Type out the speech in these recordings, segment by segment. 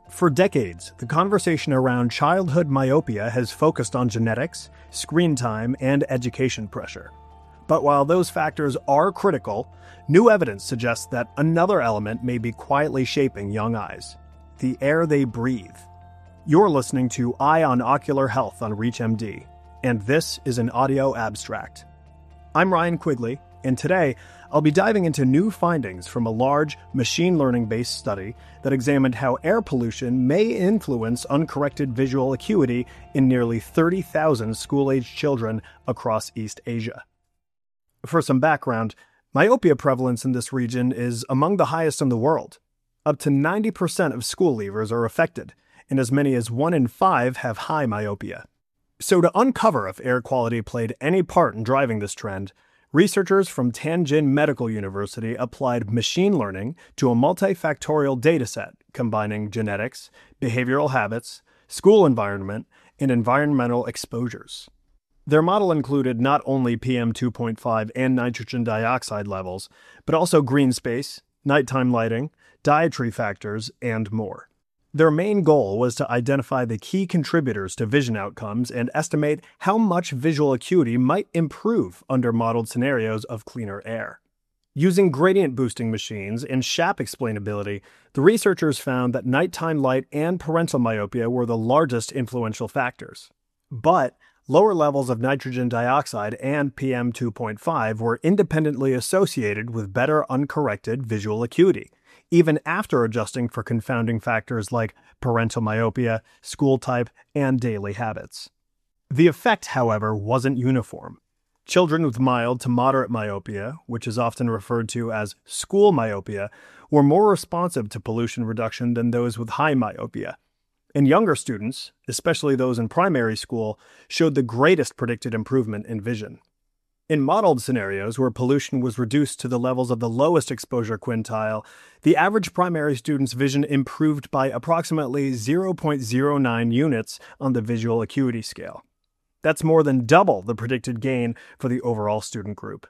For decades, the conversation around childhood myopia has focused on genetics, screen time, and education pressure. But while those factors are critical, new evidence suggests that another element may be quietly shaping young eyes: the air they breathe. You're listening to Eye on Ocular Health on ReachMD, and this is an audio abstract. I'm Ryan Quigley, and today I'll be diving into new findings from a large, machine learning-based study that examined how air pollution may influence uncorrected visual acuity in nearly 30,000 school-aged children across East Asia. For some background, myopia prevalence in this region is among the highest in the world. Up to 90% of school leavers are affected, and as many as 1 in 5 have high myopia. So to uncover if air quality played any part in driving this trend, researchers from Tianjin Medical University applied machine learning to a multifactorial dataset combining genetics, behavioral habits, school environment, and environmental exposures. Their model included not only PM2.5 and nitrogen dioxide levels, but also green space, nighttime lighting, dietary factors, and more. Their main goal was to identify the key contributors to vision outcomes and estimate how much visual acuity might improve under modeled scenarios of cleaner air. Using gradient boosting machines and SHAP explainability, the researchers found that nighttime light and parental myopia were the largest influential factors. But lower levels of nitrogen dioxide and PM2.5 were independently associated with better uncorrected visual acuity, even after adjusting for confounding factors like parental myopia, school type, and daily habits. The effect, however, wasn't uniform. Children with mild to moderate myopia, which is often referred to as school myopia, were more responsive to pollution reduction than those with high myopia. And younger students, especially those in primary school, showed the greatest predicted improvement in vision. In modeled scenarios where pollution was reduced to the levels of the lowest exposure quintile, the average primary student's vision improved by approximately 0.09 units on the visual acuity scale. That's more than double the predicted gain for the overall student group.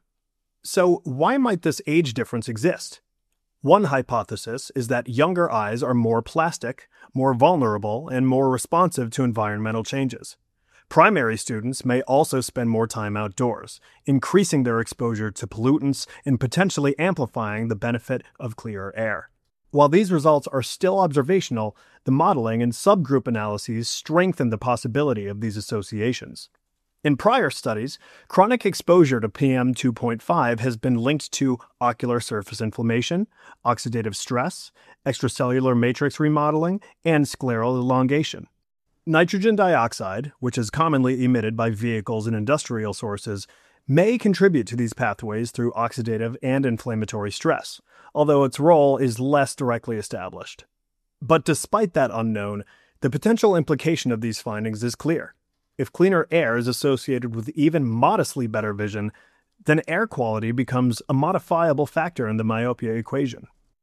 So why might this age difference exist? One hypothesis is that younger eyes are more plastic, more vulnerable, and more responsive to environmental changes. Primary students may also spend more time outdoors, increasing their exposure to pollutants and potentially amplifying the benefit of clearer air. While these results are still observational, the modeling and subgroup analyses strengthen the possibility of these associations. In prior studies, chronic exposure to PM2.5 has been linked to ocular surface inflammation, oxidative stress, extracellular matrix remodeling, and scleral elongation. Nitrogen dioxide, which is commonly emitted by vehicles and industrial sources, may contribute to these pathways through oxidative and inflammatory stress, although its role is less directly established. But despite that unknown, the potential implication of these findings is clear. If cleaner air is associated with even modestly better vision, then air quality becomes a modifiable factor in the myopia equation.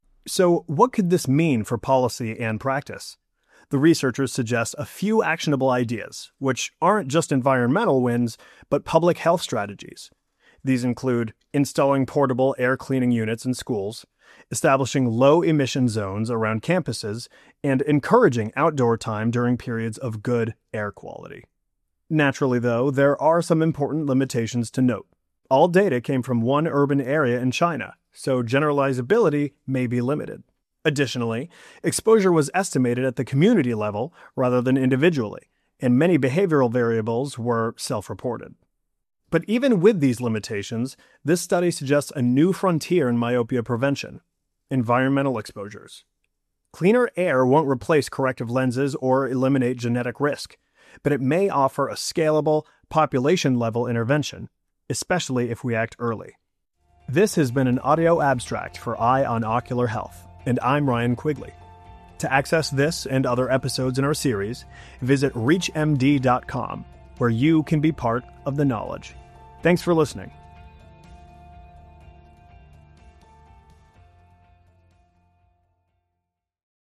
So what could this mean for policy and practice? The researchers suggest a few actionable ideas, which aren't just environmental wins, but public health strategies. These include installing portable air cleaning units in schools, establishing low-emission zones around campuses, and encouraging outdoor time during periods of good air quality. Naturally, though, there are some important limitations to note. All data came from one urban area in China, so generalizability may be limited. Additionally, exposure was estimated at the community level rather than individually, and many behavioral variables were self-reported. But even with these limitations, this study suggests a new frontier in myopia prevention: environmental exposures. Cleaner air won't replace corrective lenses or eliminate genetic risk, but it may offer a scalable, population-level intervention, especially if we act early. This has been an audio abstract for Eye on Ocular Health, and I'm Ryan Quigley. To access this and other episodes in our series, visit reachmd.com, where you can be part of the knowledge. Thanks for listening.